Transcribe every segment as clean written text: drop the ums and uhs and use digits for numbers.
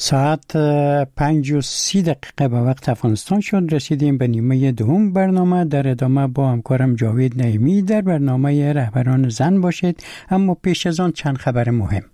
ساعت 5:30 به وقت افغانستان شد. رسیدیم به نیمه دوم برنامه. در ادامه با همکارم جاوید نعیمی در برنامه رهبران زن باشید، اما پیش از آن چند خبر مهم.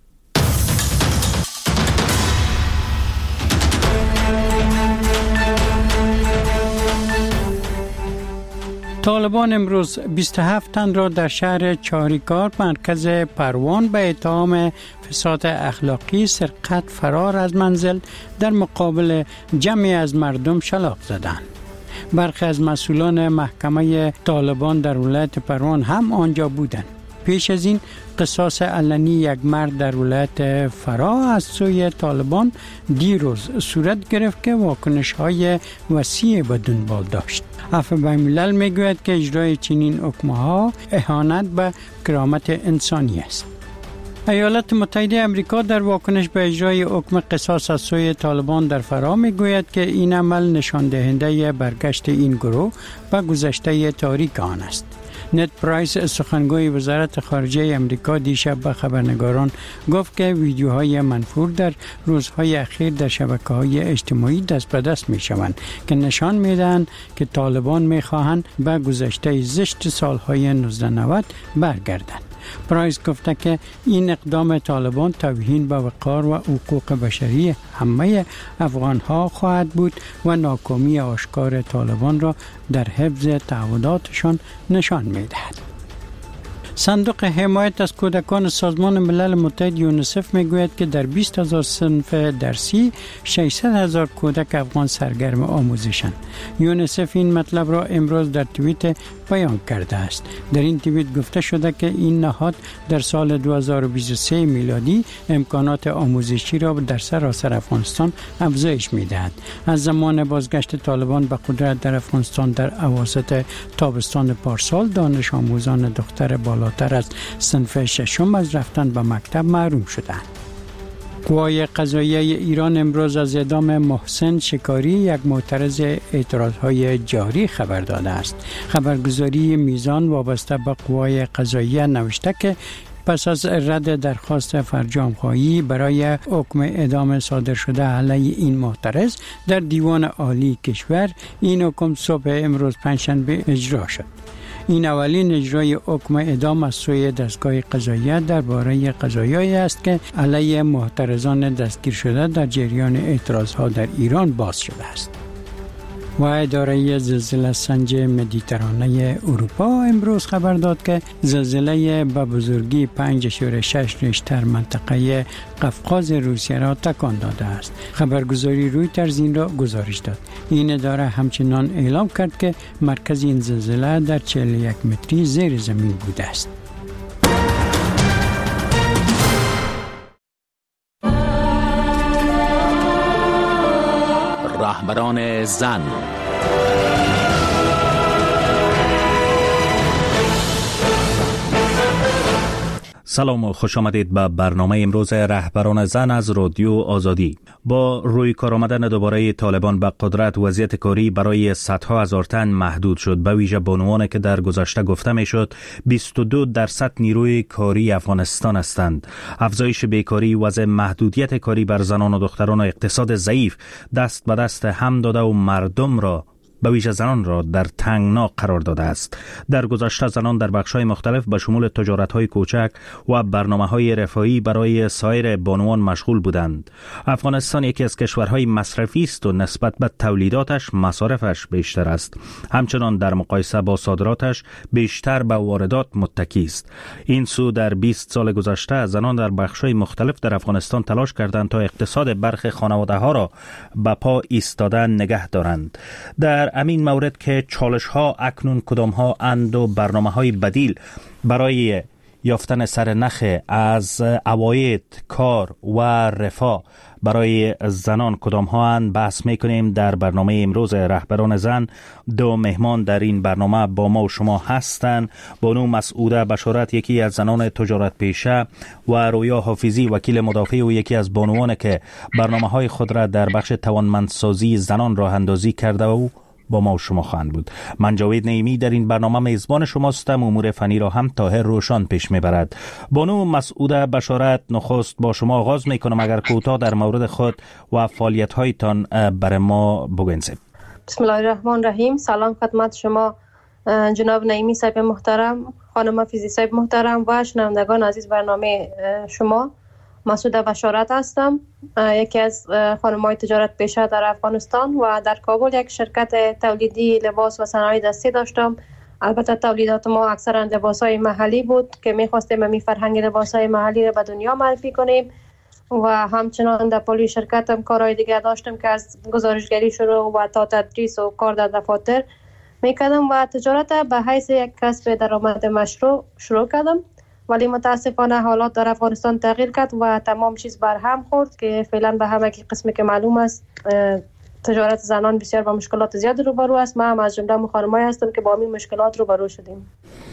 طالبان امروز 27 تن را در شهر چاریکار مرکز پروان به اتهام فساد اخلاقی، سرقت، فرار از منزل در مقابل جمعی از مردم شلاق زدند. برخی از مسئولان محکمه طالبان در ولایت پروان هم آنجا بودند. پیش از این قصاص علنی یک مرد در ولایت فرا از سوی طالبان دیروز صورت گرفت که واکنش‌های وسیع به دنبال داشت. عفو بین‌الملل میگوید که اجرای چنین حکم‌ها اهانت به کرامت انسانی است. ایالات متحده آمریکا در واکنش به اجرای حکم قصاص از سوی طالبان در فرا میگوید که این عمل نشان دهنده برگشت این گروه به گذشته تاریک آن است. نت پرایس، سخنگوی وزارت خارجه آمریکا، دیشب به خبرنگاران گفت که ویدیوهای منفور در روزهای اخیر در شبکه‌های اجتماعی دست به دست می‌شوند که نشان می‌دهند که طالبان می‌خواهند به گذشته زشت سالهای 1990 برگردند. پرایس گفته که این اقدام طالبان توهین به وقار و حقوق بشری همه افغان‌ها خواهد بود و ناکامی آشکار طالبان را در حفظ تعهداتشان نشان می‌دهد. صندوق حمایت از کودکان سازمان ملل متحد یونیسف میگوید که در 20,000 صنف درسی 600,000 کودک افغان سرگرم آموزشند. یونیسف این مطلب را امروز در توییت بیان کرده است. در این توییت گفته شده که این نهاد در سال 2023 میلادی امکانات آموزشی را در سراسر افغانستان افزایش میدهد. از زمان بازگشت طالبان به قدرت در افغانستان در اواسط تابستان پارسال، دانش آموزان دختر بالاتر از صنف ششم از رفتن به مکتب محروم شدند. قوای قضاییه ایران امروز از اعدام محسن شکاری، یک معترض اعتراضهای جاری، خبر داده است. خبرگزاری میزان وابسته به قوای قضاییه نوشته که پس از رد درخواست فرجام‌خواهی برای حکم اعدام صادر شده علیه این معترض در دیوان عالی کشور، این حکم صبح امروز پنجشنبه اجرا شد. این اولین اجرای حکم اعدام از سوی دستگاه قضاییه درباره قضایایی است که علیه معترضان دستگیر شده در جریان اعتراضها در ایران باز شده است. و اداره زلزله سنج مدیترانه اروپا امروز خبر داد که زلزله به بزرگی 5.6 ریشتر منطقه قفقاز روسیه را تکان داده است. خبرگزاری رویترز این را گزارش داد. این اداره همچنان اعلام کرد که مرکز این زلزله در 41 متری زیر زمین بوده است. رهبران زن. سلام و خوش آمدید به برنامه امروز رهبران زن از رادیو آزادی. با روی کار آمدن دوباره طالبان به قدرت، وضعیت کاری برای صدها هزار تن محدود شد. به ویژه بانوانی که در گذشته گفته میشد 22% نیروی کاری افغانستان هستند. افزایش بیکاری، وضع محدودیت کاری بر زنان و دختران و اقتصاد ضعیف دست به دست هم داده و مردم را، به ویژه زنان را، در تنگنا قرار داده است. در گذشته زنان در بخش‌های مختلف به شمول تجارت‌های کوچک و برنامه‌های رفاهی برای سایر بانوان مشغول بودند. افغانستان یکی از کشورهای مصرفی است و نسبت به تولیداتش مصارفش بیشتر است. همچنان در مقایسه با صادراتش بیشتر به واردات متکی است. این سو در 20 سال گذشته زنان در بخش‌های مختلف در افغانستان تلاش کردند تا اقتصاد برخی خانواده‌ها را به پا ایستاده نگه دارند. در امین مورد که چالش ها اکنون کدام ها اند و برنامه های بدیل برای یافتن سرنخ از عواید، کار و رفاه برای زنان کدام ها اند بحث میکنیم در برنامه امروز رهبران زن. دو مهمان در این برنامه با ما و شما هستند. بانو مسعوده بشارت، یکی از زنان تجارت پیشه، و رویا حافظی، وکیل مدافع و یکی از بانوان که برنامه های خود را در بخش توانمندسازی زنان راه اندازی کرده و با ما و شما خواهند بود. من جاوید نعیمی در این برنامه میزبان شماستم. امور فنی را هم طاهر روشان پیش میبرد. بانو مسعود بشارت، نخست با شما آغاز میکنم. اگر کوتاه در مورد خود و فعالیت هایتان بر ما بگوینید. بسم الله الرحمن الرحیم. سلام خدمت شما جناب نعیمی صاحب محترم، خانم فیزی صاحب محترم و شنوندگان عزیز. برنامه شما مسعود بشارت هستم، یکی از خانم‌های تجارت پیشه در افغانستان و در کابل یک شرکت تولیدی لباس و صنایع دستی داشتم. البته تولیدات ما اکثرا لباس‌های محلی بود که می‌خواستیم می فرهنگ لباس‌های محلی را به دنیا معرفی کنیم و همچنان در پلی شرکتم کارهای دیگه داشتم که از گزارشگری شروع و تا تدریس و کار در دفاتر میکردم و تجارت به حیث یک کسب درآمد مشروع شروع کردم. ولی متاسفانه حالات در افغانستان تغییر کرد و تمام چیز بر هم خورد که فعلا به همه قسمی که معلوم است تجارت زنان بسیار با مشکلات زیاد روبرو است. من هم از جمله خانمایی هستم که با این مشکلات روبرو شدیم.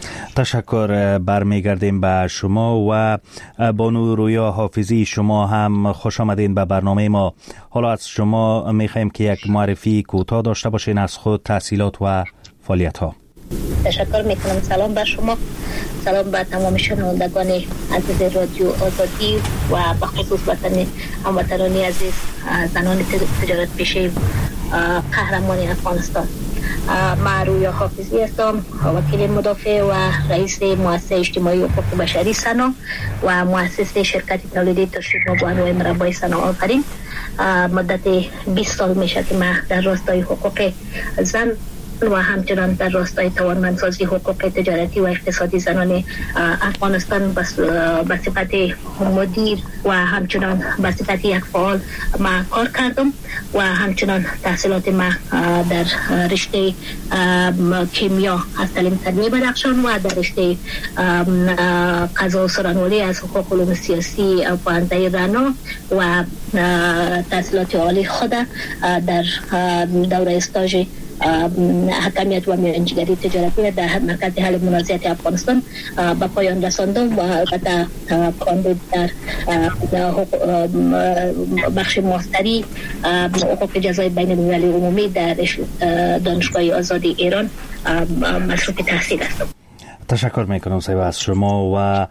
تشکر. برمیگردیم به شما و بانو رویا حافظی، شما هم خوش آمدین به برنامه ما. حالا از شما میخوایم که یک معرفی کوتاه داشته باشین از خود، تحصیلات و فعالیت ها. تشکر میکنم. سلام بر شما، سلام بر تمام شنوندگان عزیز رادیو آزادی و به خصوص هموطنان عزیز زنان تجارت پیشه قهرمان افغانستان. من رویا حافظی هستم، وکیل مدافع و رئیس مؤسسه اجتماعی حقوق بشری سنا و مؤسس شرکت تولیدی تشریف و انواع مربای سنا آفرین. مدت 20 سال میشه که من در راستای حقوق زن و همچنان در راستای توانمندسازی حقوق تجارتی و اقتصادی زنان افغانستان به صفت مدیر و همچنان به صفت یک فعال ما کار کردم و همچنان تحصیلات ما در رشته کیمیا از تعلیم تربیه بدخشان و در رشته قضا و سخنوری از حقوق علوم سیاسی پوهنده رنا و تحصیلات عالی خود در دوره استاژ حکمیت و میانجیگری تجارتی در مرکز حل منازعات افغانستان به پایان رساندم و البته کاندید در بخش ماستری حقوق جزای بین المللی عمومی در دانشگاه آزادی ایران مصروف تحصیل هستم. تشکر میکنم صاحب از شما و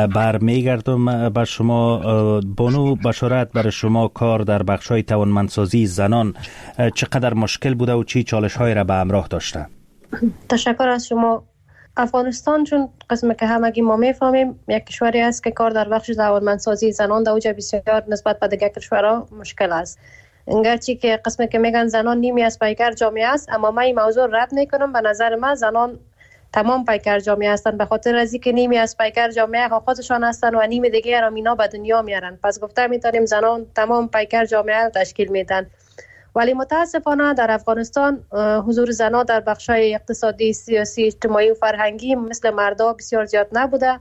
برمیگردم به شما. بانو بشارت، برای شما کار در بخش‌های توانمندسازی زنان چقدر مشکل بوده و چی چالش‌هایی را به همراه داشته؟ تشکر از شما. افغانستان چون قسمی که همگی ما میفهمیم یک کشوری است که کار در بخش توانمندسازی زنان در اوج بسیار نسبت به دیگر کشورها مشکل است. انگرچه که قسمی که میگن زنان نیمی از پیکر جامعه است، اما من این موضوع رد نمی‌کنم. به نظر من زنان تمام پیکر جامعه هستند، به خاطر از اینکه نیمی از پیکر جامعه خودشان هستند و نیم دیگه را اینا به دنیا میارن. پس گفته میتونیم زنان تمام پیکر جامعه را تشکیل میدن. ولی متاسفانه در افغانستان حضور زنان در بخش‌های اقتصادی، سیاسی، اجتماعی و فرهنگی مثل مردا بسیار زیاد نبوده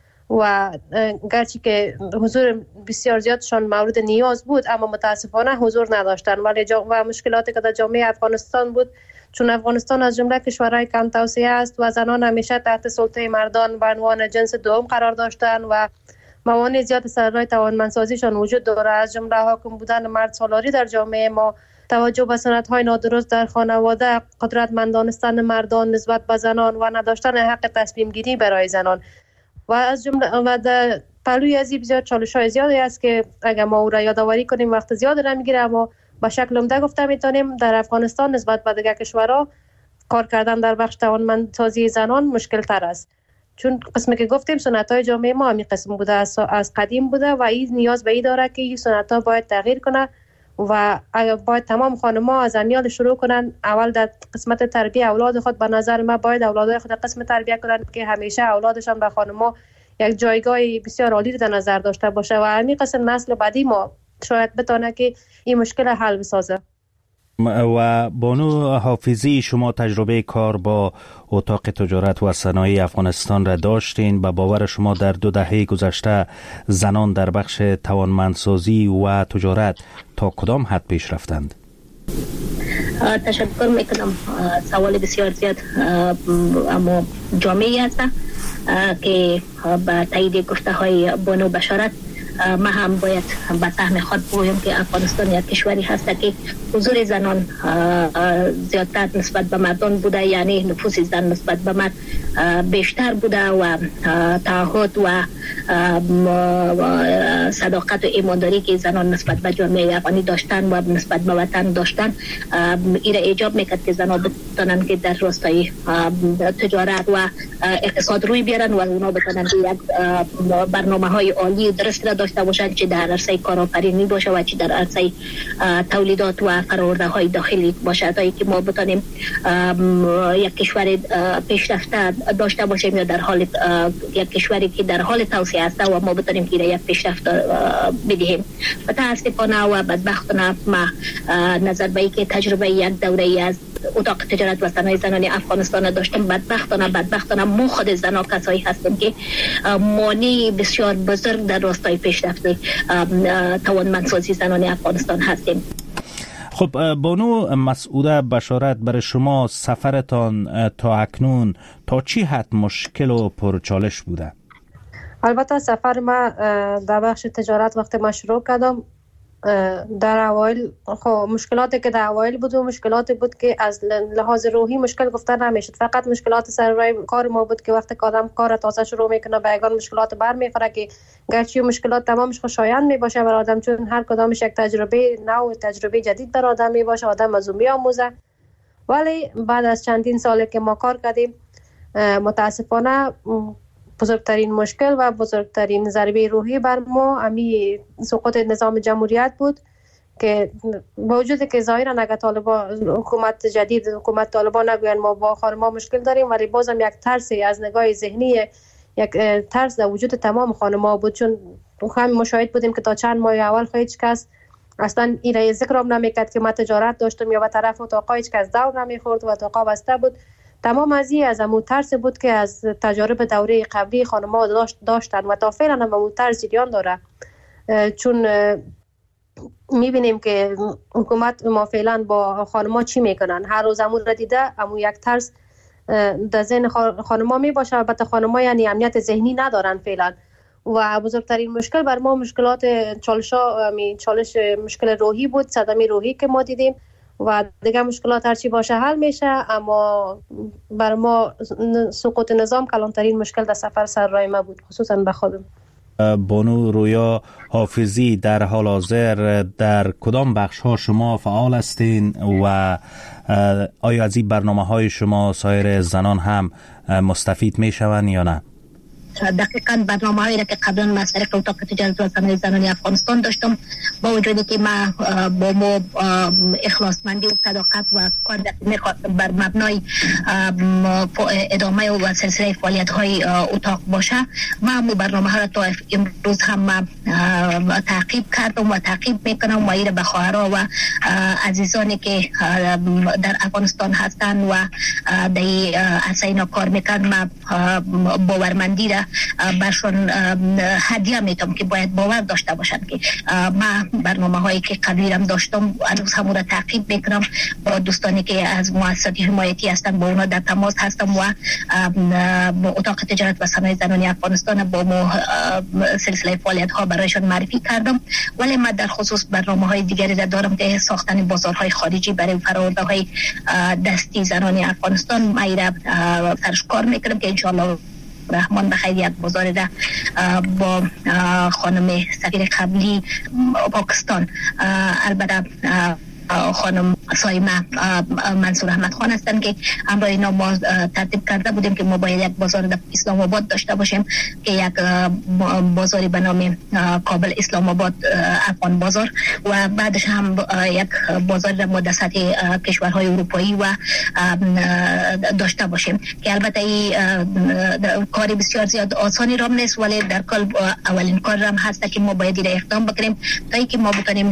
و گرچه که حضور بسیار زیادشان مورد نیاز بود، اما متاسفانه حضور نداشتن. ولی و مشکلاتی که در جامعه افغانستان بود، چون افغانستان از جمله کشورهای کم توسعه است و زنان همیشه تحت سلطه مردان به عنوان جنس دوم قرار داشتند و موانع زیاد سر راه توانمندسازیشان وجود دارد. از جمله حاکم بودن مرد سالاری در جامعه ما، توجه به سنت‌های نادرست در خانواده، قدرتمند دانستن مردان نسبت به زنان و نداشتن حق تصمیم گیری برای زنان و از جمله و در پهلوی از بسیار چالش‌های زیادی است که اگر ما او را یادآوری کنیم وقت زیاد را میگیره. اما با شکل عمده گفته میتونیم در افغانستان نسبت به دیگر کشورها کار کردن در بخش توانمندسازی زنان مشکل تر است، چون قسمی که گفتیم سنت‌های جامعه ما همین قسم بوده، از قدیم بوده و این نیاز به این داره که این سنت‌ها باید تغییر کنه و باید تمام خانم‌ها از امیال شروع کنن. اول در قسمت تربیت اولاد خود به نظر من باید اولادای خود قسم تربیت کنن که همیشه اولادشان به خانم‌ها یک جایگاه بسیار عالی در نظر داشته باشه و همین قسم نسل بعدی ما شاید بتونه که این مشکل حل بسازه. و بانو حافظی، شما تجربه کار با اتاق تجارت و صنایع افغانستان را داشتین. به باور شما در 2 دهه گذشته زنان در بخش توانمندسازی و تجارت تا کدام حد پیش رفتند؟ تشکر میکنم. سوال بسیار زیاد اما جامعی است که با تایید گفته های بانو بشارت ما هم باید به سهم خود بگویم که افغانستان یک کشوری هست که حضور زنان زیادتر نسبت به مردان بوده، یعنی نفوذ زن نسبت به مرد بیشتر بوده و تعهد و صداقت و ایمانداری که زنان نسبت به جامعه افغانی داشتن و نسبت به وطن داشتن ایره ایجاب میکرد که زنان بتونن که در راستای تجارت و اقتصاد روی بیارن و اونا بتونن که یک برنامه های عالی درست را داشته باشن، چه در عرصه کارآفرینی باشه و چه در عرصه تولیدات و فرآورده های داخلی باشه، تا اینکه ما بتونیم یک کشور پیشرفته داشته باشیم یا در حال یک کشوری که در حال توسعه است و ما بتونیم که یک پیشرفت بدهیم. متاسفانه و بدبختانه ما نظر به اینکه تجربه یک دوره از اتاق تجارت و صنایع زنان افغانستان داشتیم، بدبختانه ما خود زنان کسایی هستیم که مانع بسیار بزرگ در راستای پیشرفت توانمندسازی زنان افغانستان هستیم. خب بانو مسعوده بشارت، برای شما سفرتان تا اکنون تا چی حد مشکل و پرچالش بوده؟ البته سفر ما در بخش تجارت وقتی ما شروع کردم، در اوایل مشکلاتی که در اوایل بود و مشکلاتی بود که از لحاظ روحی مشکل گفتن نمیشد، فقط مشکلات سر راه کار ما بود که وقتی آدم کار تازه شروع میکنه به یگان مشکلات برمیخوره که گرچه مشکلات تمامش خوشایند میباشه برای آدم، چون هر کدامش یک تجربه نو، تجربه جدید در آدم میباشه، آدم از اون میآموزه. ولی بعد از چندین سالی که ما کار کردیم، متاسفانه بزرگترین مشکل و بزرگترین ضربه روحی بر ما امی سقوط نظام جمهوریت بود که با وجود که ظاهرا اگر طالبان حکومت جدید حکومت طالبان نگوین ما با خانم‌ها مشکل داریم، ولی بازم یک ترسی از نگاه ذهنی، یک ترس در وجود تمام خانم‌ها بود، چون همین مشاهد بودیم که تا چند ماه اول هیچ کس اصلا این را ذکر هم نمی‌کرد که ما تجارت داشتم یا به طرف اتاق هیچ کس دور نمی‌خورد و اتاق بسته بود. تمام از امون ترس بود که از تجارب دوره قبلی خانم‌ها داشتن و تا فعلا هم امون ترس جریان داره، چون میبینیم که حکومت ما فعلا با خانم‌ها چی میکنن. هر روز امون را دیده امون یک ترس در ذهن خانم‌ها میباشه. البته خانم‌ها یعنی امنیت ذهنی ندارن فعلا و بزرگترین مشکل بر ما مشکلات چالش مشکل روحی بود، صدمه روحی که ما دیدیم و دیگه مشکلات هرچی باشه حل میشه، اما بر ما سقوط نظام کلانترین مشکل در سفر سر راه ما بود، خصوصا به خودم. بانو رویا حافظی، در حال حاضر در کدام بخش ها شما فعال هستین و آیا از این برنامه های شما سایر زنان هم مستفید میشوند یا نه؟ دقیقاً برنامه‌هایی را که قبلا من از طریق اتاق تجارت و صنایع زنان افغانستان داشتم، با وجودی که ما با ما اخلاصمندی و صداقت و کار بر مبنای ادامه و سلسله فعالیت‌های اتاق باشه، ما برنامه‌ها را تا امروز هم تعقیب کردم و تعقیب میکنم و این به خواهرها و عزیزانی که در افغانستان هستند و در عرصه اینا کار میکنن، ما باورمندی را برشون هدیه میتونم که باید باور داشته باشن که ما برنامه هایی که قبلی هم داشتم هنوز همون را تعقیب میکنم. با دوستانی که از مؤسسات حمایتی هستن با اونا در تماس هستم و با اتاق تجارت و صنایع زنان افغانستان با ما سلسله فعالیت ها برایشان معرفی کردم. ولی ما در خصوص برنامه های دیگری را دارم که ساختن بازارهای خارجی برای فرآورده های دستی زنان افغانستان ما ایرا سرش کار میکنم که انشاءالله رحمان بخیر یک بازار ده با خانم سفیر قبلی پاکستان، البته خانم سایمه منصور احمد خان هستن که همراه اینا ما ترتیب کرده بودیم که ما باید یک بازار در اسلام آباد داشته باشیم که یک بازاری به نام کابل اسلام آباد افغان بازار و بعدش هم یک بازار در مورد سطح کشورهای اروپایی و داشته باشیم که البته این کاری بسیار زیاد آسانی رام نیست، ولی در کل اولین کار هم هست که ما باید اقدام بکنیم تا اینکه ما بتونیم یک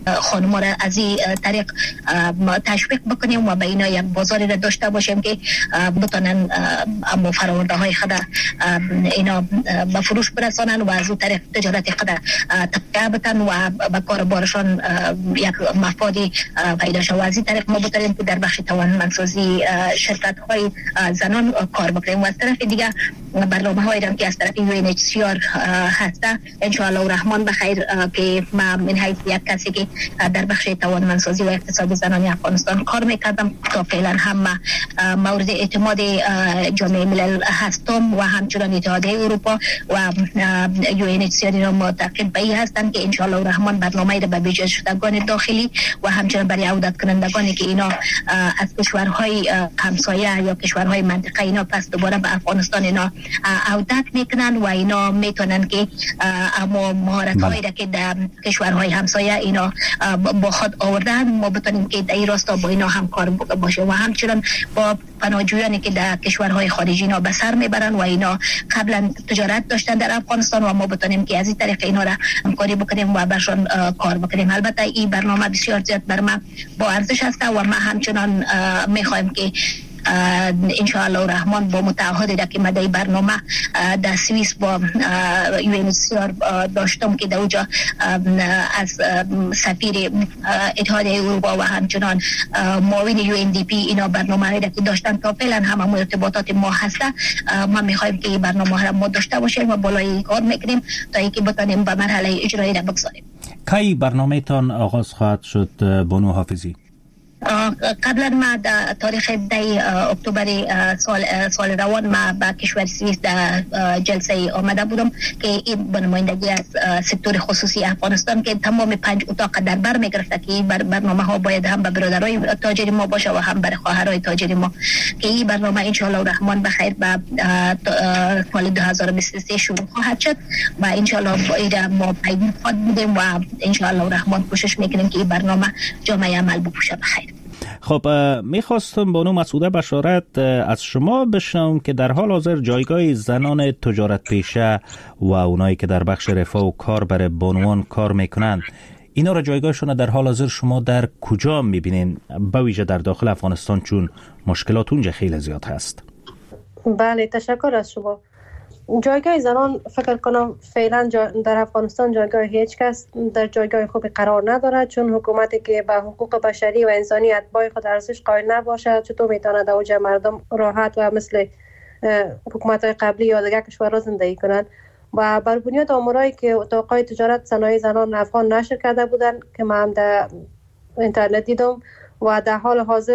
خانم‌ها را از این طریق تشویق بکنیم و به اینا یک بازاری را داشته باشیم که بتونن اما فرآورده های خود اینا به فروش برسانن و از اون طریق تجارت خود تقویت بتن و به کاربارشان یک مفادی پیدا شود. از این طریق ما بتونیم که در بخش توانمندسازی شرکت های زنان کار بکنیم. و از طرف دیگه برنامه هایی که از طرف UNHCR هسته ان شاء الله الرحمن بخیر که ما من حیث یک کسی که در بخش توانمندسازی و اقتصاد زنان افغانستان کار میکردم تا فعلا هم مورد اعتماد جامعه ملل هستم و همچنان اتحادیه اروپا و UNHCR را معتقد به این هستند که ان شاء الله الرحمن برنامه را به ویژه شدگان داخلی و همچنان برای عودت کنندگانی که اینا از کشورهای همسایه یا کشورهای منطقه اینا پس دوباره به افغانستان اینا عودت میکنن و اینا میتونن که اما مهارت‌هایی را که در کشورهای همسایه اینا با خود آوردن ما بتونیم که در این راستا با اینا همکار باشه و همچنان با پناهجویانی که در کشورهای خارجی اینا به سر میبرن و اینا قبلا تجارت داشتن در افغانستان و ما بتونیم که از این طریق اینا را همکاری بکنیم و برشان کار بکنیم. البته این برنامه بسیار زیاد بر ما با ارزش است و ما همچنان میخوایم که ان شاء الله الرحمن با متعهد که مدعی برنامه در سوئیس با UNHCR داشتم که در اونجا از سفیر اتحادیه اروپا و همچنان معاون UNDP اینا برنامه را که داشتن تا فعلا همه ارتباطات ما هسته. ما میخوایم که این برنامه را ما داشته باشیم و بالای کار میکنیم تا اینکه بتونیم به مرحله اجرایی را بگذاریم. کی برنامه تان آغاز خواهد شد بانو حافظی؟ قبلا ما در تاریخ 10 اکتبر سال روان ما به کشور سوئیس در جلسه آمده بودم که این به نمایندگی از سکتور خصوصی افغانستان که تمام 5 اتاق در بر میگرفته که برنامه ها باید هم به برادرای تاجر ما باشه و هم برای خواهرای تاجر ما که این برنامه ان شاء الله الرحمن بخیر به سال 2023 شروع خواهد شد و ان شاء الله باید ما پیگیر خود بودیم و ان شاء الله الرحمن کوشش میکنیم که این برنامه جامعه عمل بپوشه بخیر. خب میخواستم بانو مسعوده بشارت از شما بشنوم که در حال حاضر جایگاه زنان تجارت پیشه و اونایی که در بخش رفاه و کار برای بانوان کار میکنن اینا را جایگاهشون در حال حاضر شما در کجا میبینین به ویژه در داخل افغانستان چون مشکلات اونجا خیلی زیاد هست؟ بله تشکر از شما. جایگاه زنان فکر کنم فعلا در افغانستان جایگاه هیچ کس در جایگاه خوبی قرار ندارد چون حکومتی که به حقوق بشری و انسانی اتباع خود ارزش قائل نباشد چطور میتواند اوج مردم راحت و مثل حکومت‌های قبلی یا دیگر کشورها زندگی کنند و بر بنیاد آمارایی که اتاق‌های تجارت صنایع زنان افغان نشر کرده بودند که من هم در اینترنت دیدم و در حال حاضر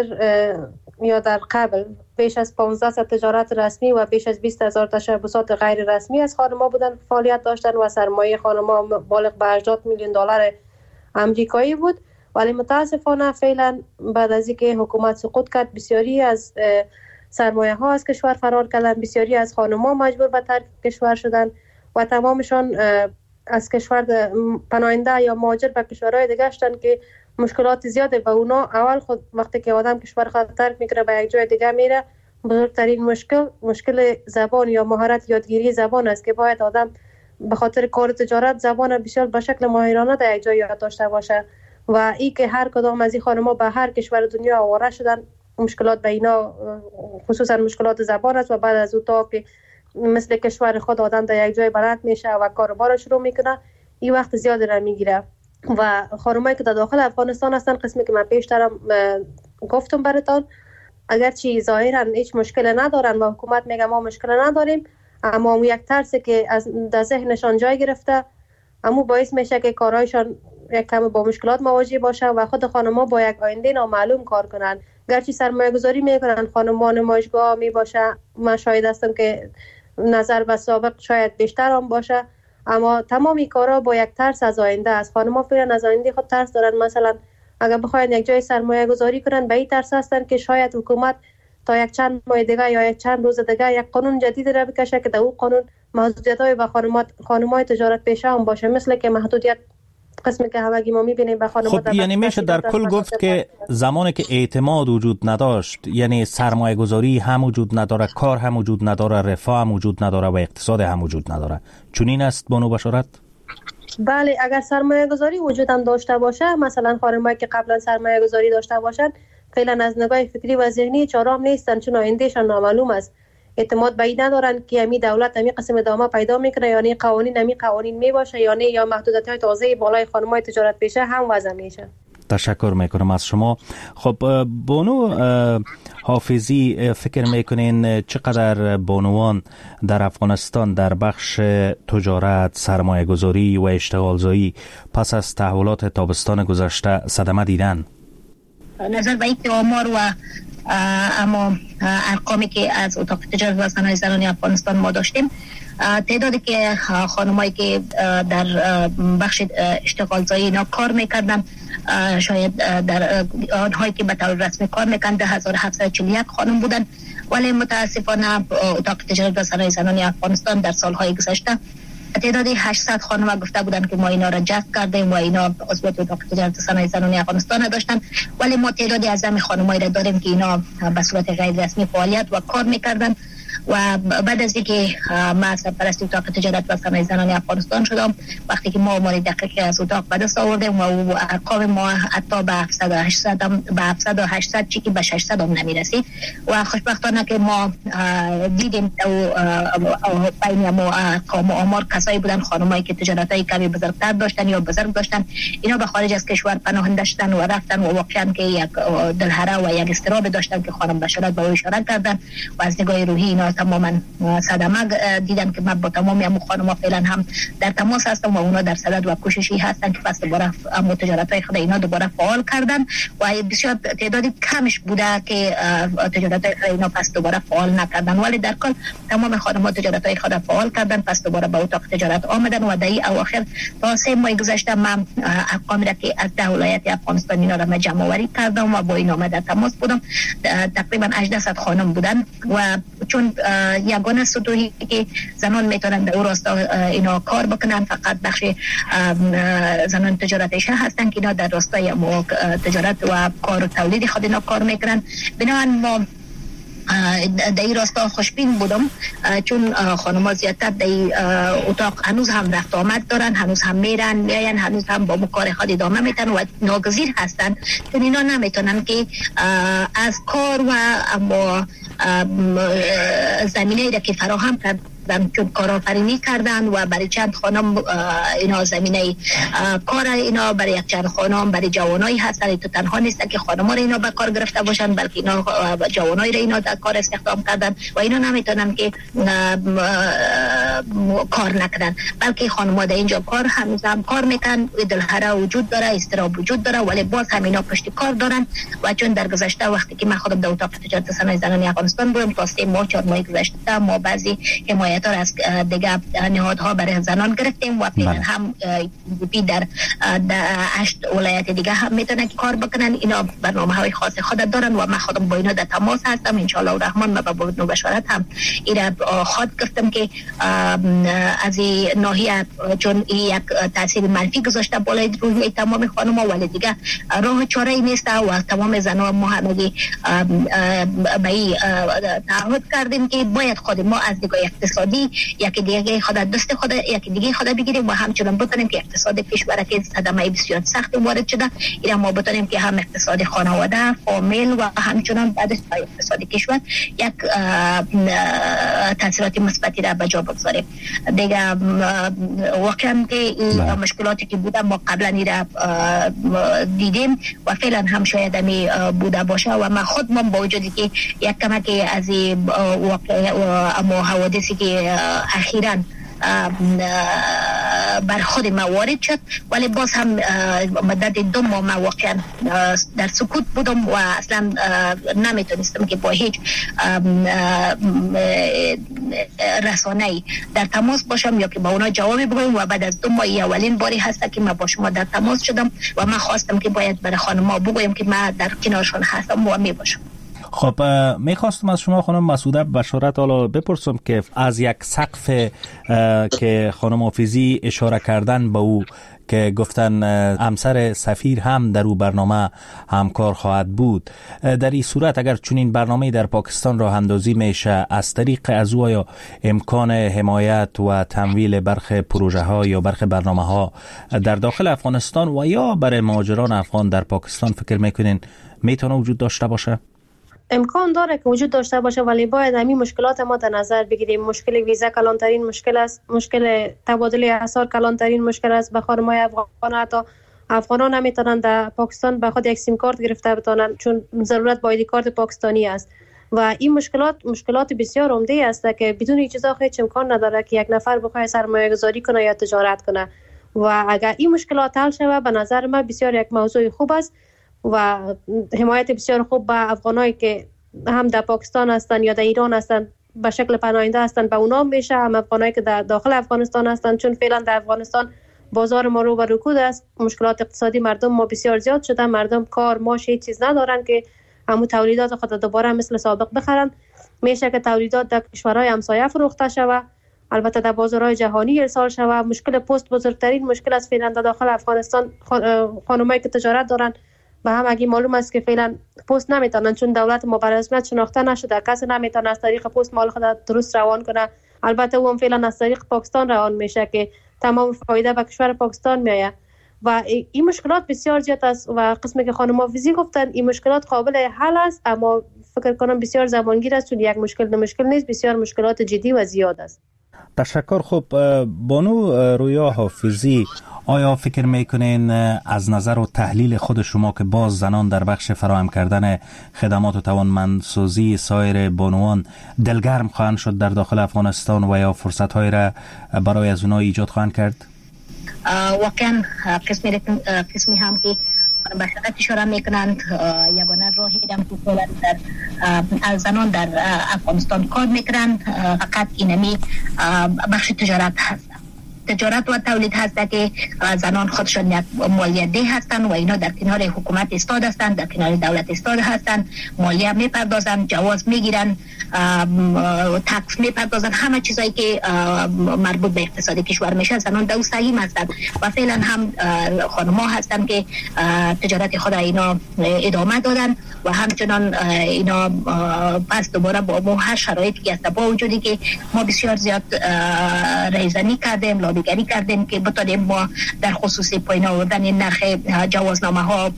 یا در قبل بیش از 1500 تجارت رسمی و بیش از 20000 تشبثات غیر رسمی از خانم‌ها بودن فعالیت داشتن و سرمایه خانم‌ها بالغ به 80 میلیون دلار آمریکایی بود. ولی متاسفانه فعلا بعد از اینکه حکومت سقوط کرد بسیاری از سرمایه ها از کشور فرار کردن، بسیاری از خانم‌ها مجبور به ترک کشور شدن و تمامشان از کشور پناهنده یا مهاجر به کشورهای دیگه شدن که مشکلات زیاده و اونا اول خود وقتی که آدم کشور خود ترک میکنه به یک جای دیگه میره بزرگترین مشکل زبان یا مهارت یادگیری زبان است که باید آدم به خاطر کار تجارت زبان بسیار به شکل ماهرانه در یک جای یاد داشته باشه و این که هر کدام از این خانم‌ها به هر کشور دنیا آواره شدن مشکلات به اینا خصوصا مشکلات زبان است و بعد از اون تا که مثل کشور خود آدم در یک جای بلد میشه و کاربار شروع میکنه این وقت زیاد را میگیره و خانمایی که در داخل افغانستان هستن قسمی که من پیشترم گفتم براتون اگرچه ظاهرا هیچ مشکل ندارن و حکومت میگه ما مشکل نداریم اما اون یک ترسی که از در ذهنشان جای گرفته اما باعث میشه که کارهایشان یک کم با مشکلات مواجه باشه و خود خانم‌ها با یک آینده نامعلوم کار کنن. گرچه سرمایه گذاری میکنن خانم‌ها نمایشگاه می باشه من شاید هستم که نظر به سابق شاید بیشتر هم باشه اما تمامی کارها با یک ترس از آینده است. خانم‌ها فعلا از آینده خود ترس دارن. مثلا اگر بخواید یک جای سرمایه گذاری کنن به این ترس هستن که شاید حکومت تا یک چند ماه دیگه یا یک چند روز دیگه یک قانون جدید را بکشه که در اون قانون محدودیت‌های به خانم‌های تجارت پیشه هم باشه مثل که محدودیت قسمی که همگی ما می‌بینیم به خانم‌ها. خب یعنی میشه در کل گفت که زمانی که اعتماد وجود نداشت یعنی سرمایه گذاری هم وجود نداره، کار هم وجود نداره، رفاه هم وجود نداره و اقتصاد هم وجود نداره. چون این است بانو بشارت؟ بله، اگر سرمایه گذاری وجود هم داشته باشه، مثلا خانمایی که قبلا سرمایه گذاری داشته باشن فعلا از نگاه فکری و ذهنی چارام نیستن، چون آیندهشان نامعلوم است. اعتماد به این ندارن که امی دولت امی قسم ادامه پیدا میکنه یا نه قوانین امی قوانین می باشه یا نه، یا محدودیت‌های تازه بالای خانم‌های تجارت پیشه هم وضع میشه. تشکر میکنم از شما. خب بانو حافظی، فکر میکنین چقدر بانوان در افغانستان در بخش تجارت، سرمایه گذاری و اشتغالزایی پس از تحولات تابستان گذشته صدمه دیدن؟ نظر به اینکه آمار و اما ارقامی که از اتاق تجارت و صنایع زنانی افغانستان ما داشتیم، تعدادی که خانمایی که در بخش اشتغالزایی اینا کار میکردن، شاید در آنهایی که به طور رسمی کار میکردن 10741 خانم بودن، ولی متاسفانه اتاق تجارت و صنایع زنانی افغانستان در سالهای گذشته تعدادی 800 خانم گفته بودن که ما اینا را جذب کردیم و اینا عضویت اتاق تجارت و صنایع زنانی افغانستان داشتن، ولی ما تعدادی از همین خانمایی را داریم که اینا به صورت غیر رسمی فعالیت و کار میکردن. و بعد از اینکه ما سرپرست اتاق تجارت و صنایع زنانی افغانستان شدم، وقتی که ما آمار دقیقی از اتاق به دست آوردیم و ارقام ما حتی به 700 چی که به 600 هم نمیرسید و خوشبختانه که ما دیدیم بین ما ارقام و آمار کسایی بودن، خانمایی که تجارتای کمی بزرگتر داشتن یا بزرگ داشتن، اینا به خارج از کشور پناه داشتن و رفتن و واقعا که یک دلهره و یک استراب داشتن که خانم بشارت به او اشاره کردن و از نگاه روحی اینا تماما صدمه دیدن که من با تمامی هم خانم‌ها فعلا هم در تماس هستم و اونا در صدد و کوششی هستن که پس دوباره تجارت‌های خود اینا دوباره فعال کردن و بسیار تعدادی کمش بوده که تجارت‌های خود اینا پس دوباره فعال نکردن، ولی در کل تمام خانم‌ها تجارت‌های خود فعال کردن، پس دوباره به اتاق تجارت آمدن و در اواخر تا 3 ماه گذشته من ارقامی را که از 10 ولایت افغانستان اینا را من جمع آوری کردم و با اینا در تماس بودم. تقریبا 800 خانم بودن و چون یگانه سطوحی که زنان میتونن در او راستا اینا کار بکنن فقط بخش زنان تجارت ایشه هستن که اینا در راستای تجارت و کار و تولید خود اینا کار میکنن. بنابراین ما در این راستا خوشبین بودم چون خانم‌ها زیادتر در اتاق هنوز هم رفت آمد دارن، هنوز هم میاین، هنوز هم با کار خود ادامه میتن و ناگزیر هستن، چون اینا نمیتونن که از کار و اما زمینه‌ای را که فراهم کرد چون کارآفرینی کردن و برای چند خانم اینا زمینه کار اینا برای یک چند خانم برای جوانایی هستن، تو تنها نیست که خانم‌ها را اینا به کار گرفته باشن بلکه اینا جوانایی را اینا در کار استخدام کردن و اینا نمیتونن که کار نکنن، بلکه خانم‌ها در اینجا هنوز هم کار میکنن، دلهره وجود داره، استراب وجود داره، ولی باز هم اینا پشت کار دارن و چون در گذشته وقتی که من خودم در اتاق تجارت صنایع زنانی افغانستان بودم تا 3 ماه 4 ماه گذشته ما بعضی حمایت از دیگه نهادها برای زنان گرفتیم و فعلا هم در 8 ولایت دیگه هم میتونن کار بکنن. اینا برنامه‌های خاص خود دارن و من خودم با اینا در تماس هستم. ان شاء الله الرحمن من با بشارت هم اینا خود گفتم که از این ناحیه چون یک تاثیر منفی گذاشته بالای روی تمام خانم‌ها، ولی دیگه راه چاره‌ای نیست و تمام زنان ما همگی به این تعهد کردیم که باید خود ما از نگاه اقتصادی یکی دیگه خود دست خود یکی دیگه خود بگیریم و همچنان بتونیم که اقتصاد کشور که صدمه بسیار سخت وارد شده اینا ما بتونیم که هم اقتصاد خانواده فامیل و همچنان بعد از اقتصاد کشور یک تاثیرات مثبتی را به جا بگذاریم. دیگه واقعا که این مشکلاتی که بوده ما قبلا اینا دیدیم و فعلا هم شاید همی بوده باشه و ما خود من با وجودی که یک کمکی از اما حوادثی که اخیراً بر خود ما وارد شد، ولی باز هم مدت 2 ماه ما واقعا در سکوت بودم و اصلا نمیتونستم که با هیچ رسانه‌ای در تماس باشم یا که با اونا جوابی بگویم و بعد از 2 ماه اولین باری هست که من با شما در تماس شدم و من خواستم که باید برای خانم‌ها بگویم که من در کنارشون هستم و می باشم. خب میخواستم از شما خانم مسعوده بشارت حالا بپرسم که از یک سقف که خانم حافظی اشاره کردن به او که گفتن همسر سفیر هم در او برنامه همکار خواهد بود، در این صورت اگر چنین برنامه در پاکستان راه اندازی میشه، از طریق از او یا امکان حمایت و تمویل برخی پروژه ها یا برخی برنامه ها در داخل افغانستان و یا برای مهاجران افغان در پاکستان فکر میکنین میتونه وجود داشته باشه؟ امکان داره که وجود داشته باشه، ولی باید همین مشکلات ما در نظر بگیریم. مشکل ویزا کلانترین مشکل است، مشکل تبادل اسعار کلانترین مشکل است. به خانم‌های افغان حتی افغانان نمیتونن در پاکستان به خود یک سیم کارت گرفته بتونن، چون ضرورت با آیدی کارت پاکستانی است. و این مشکلات بسیار عمده است که بدون این چیزا هیچ امکان نداره که یک نفر بخواد سرمایه گذاری کنه یا تجارت کنه. و اگر این مشکلات حل شود، به نظر من بسیار یک موضوع خوب است و حمایت بسیار خوب به افغانایی که هم در پاکستان هستند یا در ایران هستند به شکل پناهنده هستند به اونا میشه، هم افغانایی که در داخل افغانستان هستند، چون فعلا در افغانستان بازار ما رو به رکود است. مشکلات اقتصادی مردم ما بسیار زیاد شده، مردم کار ماش هیچ چیز ندارن که همو تولیدات خود دوباره مثل سابق بخرن. میشه که تولیدات در کشورهای همسایه فروخته شود، البته در بازارهای جهانی ارسال شود. مشکل پست بزرگترین مشکل است فعلا در داخل افغانستان. خانمایی که تجارت دارن به هم اگه معلوم است که فعلا پست نمیتونن، چون دولت ما بر رسمیت شناخته نشده، کسی نمیتونه از طریق پست مال خود درست روان کنه. البته اون فعلا از طریق پاکستان روان میشه که تمام فایده به کشور پاکستان میآید و این مشکلات بسیار زیاد است. و قسمی که خانم حافظی گفتن این مشکلات قابل حل است، اما فکر کنم بسیار زمانگیر است، چون یک مشکل نیست، بسیار مشکلات جدی و زیاد است. تشکر. خب بانو رویا حافظی، آیا فکر میکنین از نظر و تحلیل خود شما که باز زنان در بخش فراهم کردن خدمات و توانمندسازی سایر بانوان دلگرم خواهند شد در داخل افغانستان و یا فرصت‌هایی را برای از اونها ایجاد خواهند کرد؟ واقعا قسمی هم که بشارت اشاره میکنند یگانه راهی هم که فعلا در زنان در افغانستان کار میکنند فقط اینمی بخش تجارت هست. تجارت و تولید هست که زنان خودشون یک مالیه ده هستند و اینا در کنار حکومت استاد هستند، در کنار دولت استاد هستند، مالیه میپردازند، جواز میگیرند، تکس میپردازند، همه چیزایی که مربوط به اقتصاد کشور میشه زنان در سهیم هستند و فعلا هم خانم‌ها هستند که تجارت خود اینا ادامه دادن و همچنان اینا پس دوباره با هر شرایطی که است، با وجودی که ما بسیار زیاد ریزنی کردیم، لابیگری کردیم که بتونیم ما در خصوص پایین آوردن نرخ جوازنامه ها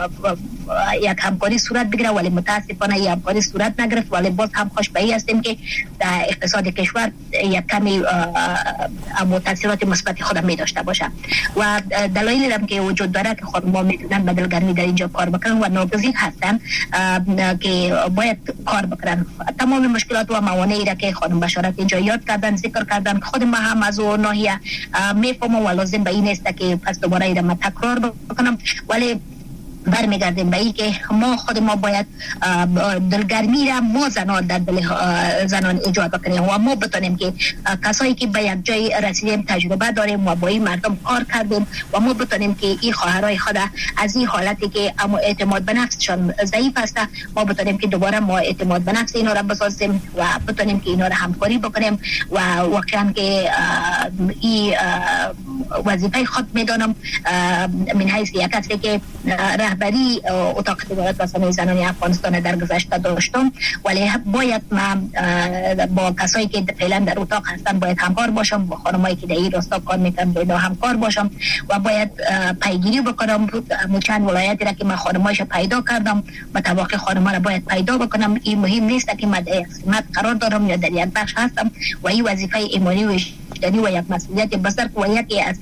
یک همکاری صورت بگیره، ولی متاسفانه یک همکاری صورت نگرفت. ولی باز هم خوشبختی هستیم که در اقتصاد کشور یک کمی تاثیرات مثبت خود می داشته باشه و دلایلی هم که وجود داره که خانم‌ها میتونن به دلگرمی در اینجا کار بکنن و ناگزیر هستن که باید کار بکنن. تمام مشکلات و موانعی را که خانم بشارت اینجا یاد کردن، ذکر کردن، خود ما هم از اون ناحیه میفهمم و لازم به این است که پس دوباره ایران تکرار بکنم، ولی برمیگردیم به این که ما خود ما باید دلگرمی را ما زنان در دل زنان ایجاد بکنیم و ما بتونیم که کسایی که به یک جای رسیدیم تجربه داریم و با این مردم کار کردیم و ما بتونیم که این خواهرای خود از این حالتی که اما اعتماد به نفسشان ضعیف است، ما بتونیم که دوباره ما اعتماد به نفس اینا را بسازیم و بتونیم که اینا را همکاری بکنیم و واقعا که این وظیفه خود میدانم من حیث یک کسی که رهبری اتاق تجارت و صنایع زنان افغانستان در گذشته داشتم، ولی باید من با کسایی که فعلا در اتاق هستن باید همکار باشم، با خانمایی که در این راستا کار میکنن باید همکار باشم و باید پیگیری بکنم چند ولایتی را که من خانمایش پیدا کردم متواقع خانما را باید پیدا بکنم. این مهم نیست که من در یک سمت قرار دارم یا در یک بخش هستم و این وظیفه ایمانی و وجدانی و یک مسئولیت بزرگ و یکی از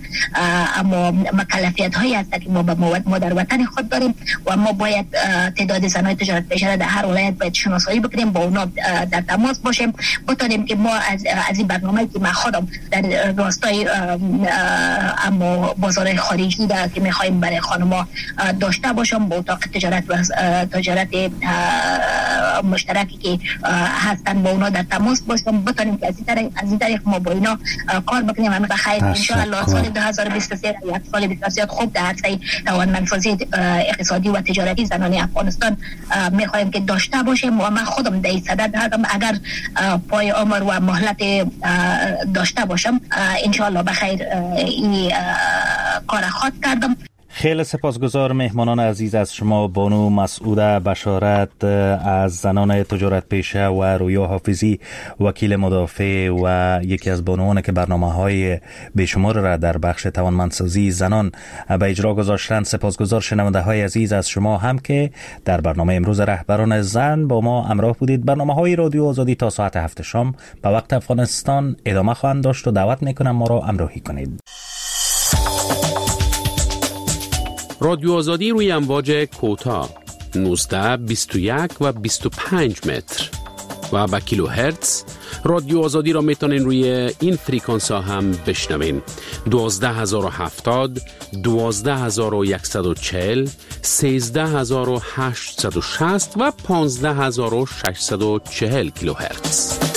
مکلفیت هایی است که ما در وطن خود داریم و ما باید تعداد زنان تجارت پیشه در هر ولایت باید شناسایی بکنیم، با اونا در تماس باشیم، بتونیم که ما از این برنامه‌ای که من خودم در راستای اما بازار خارجی در که می‌خوایم برای خانم‌ها داشته باشم با اتاق تجارت و تجارت مشترکی که هستن با اونا در تماس باشیم، بتونیم که از این طریق ما با اینا کار بکنیم. همه بخیر ان شاء الله. سال 2023 یک سال بسیار خوب در عرصه توانمندسازی اقتصادی و تجارتی زنان افغانستان میخوایم که داشته باشیم و من خودم در این صدد هستم. اگر پای عمر و مهلت داشته باشم ان شاء الله بخیر این کار خود کردم. خیلی سپاسگزار مهمانان عزیز از شما. بانو مسعوده بشارت از زنان تجارت پیشه و رویا حافظی وکیل مدافع و یکی از بانوان که برنامه‌های بیشمار را در بخش توانمندسازی زنان به اجرا گذاشتن. سپاسگزار شنونده‌های عزیز از شما هم که در برنامه امروز رهبران زن با ما همراه بودید. برنامه‌های رادیو آزادی تا ساعت 7 شام به وقت افغانستان ادامه خواهند داشت و دعوت می‌کنم ما را همراهی کنید. رادیو آزادی روی امواج کوتاه 19 21 و 25 متر و با کیلو هرتز. رادیو آزادی را میتونین روی این فریکانس ها هم بشنوین. 12070 12140 13860 و 15640 کیلو هرتز.